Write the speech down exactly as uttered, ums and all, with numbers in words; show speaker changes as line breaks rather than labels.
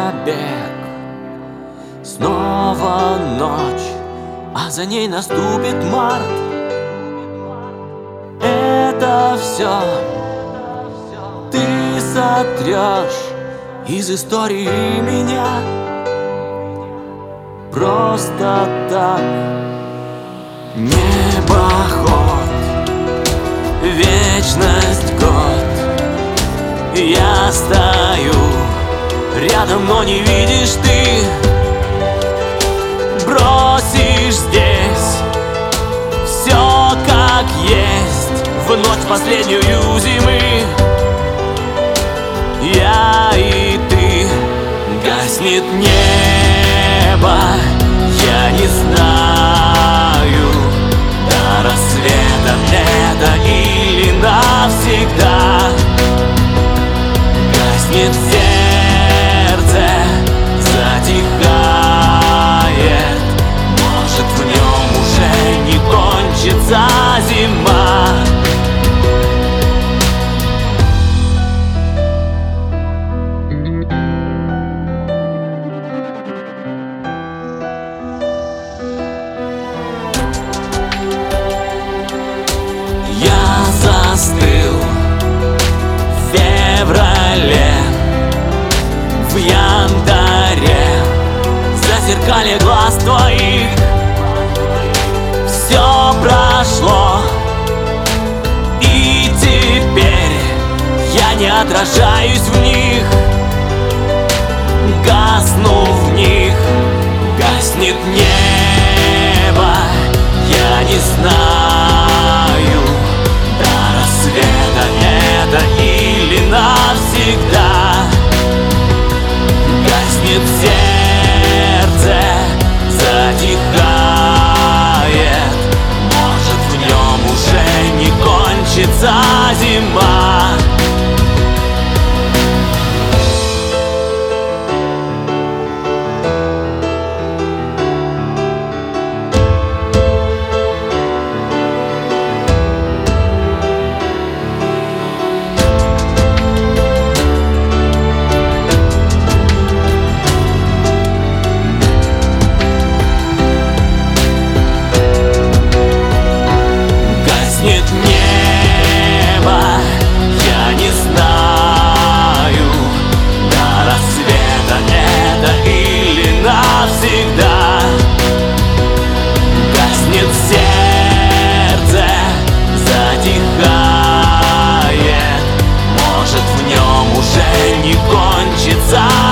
побег. Снова ночь, а за ней наступит март. Это все ты сотрешь из истории меня. Просто так. Небоход, вечность, год. Я стою рядом, но не видишь ты. Бросишь здесь все как есть в ночь последнюю зимы. Я и ты, гаснет небо. Я не знаю, до рассвета это или навсегда. Гаснет сердце, затихает. Может, в нем уже не кончится зима. Я застыл в феврале, в янтаре, в зеркале глаз твоих. Все прошло, и теперь я не отражаюсь в них. Гасну в них, гаснет небо. Я не знаю, до рассвета это или навсегда. Гаснет сердце, затихает. Может, в нем уже не кончится зима. Гаснет небо, я не знаю, до рассвета это или навсегда. Гаснет сердце, затихает. Может, в нем уже не кончится